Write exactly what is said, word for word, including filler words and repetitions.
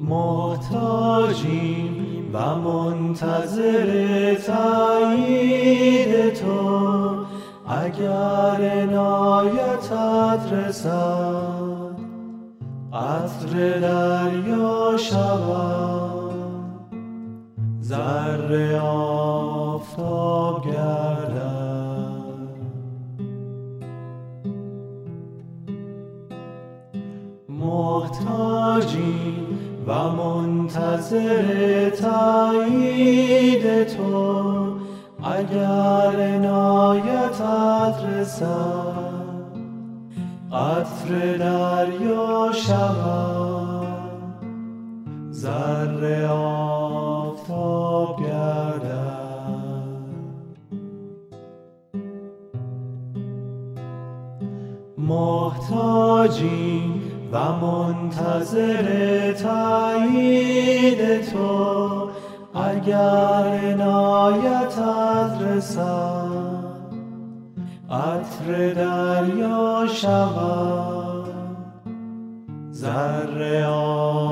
محتاجیم و منتظر تایید تو، اگر عنایتت رسد قطره دریا شود، ذره آفتاب گردد. محتاجیم و منتظر تایید تو، اگر عنایتت رسد قطره دریا شود، ذره آفتاب گردد. محتاجیم و منتظر تایید تو، اگر عنایتت رسد قطره دریا شود، ذره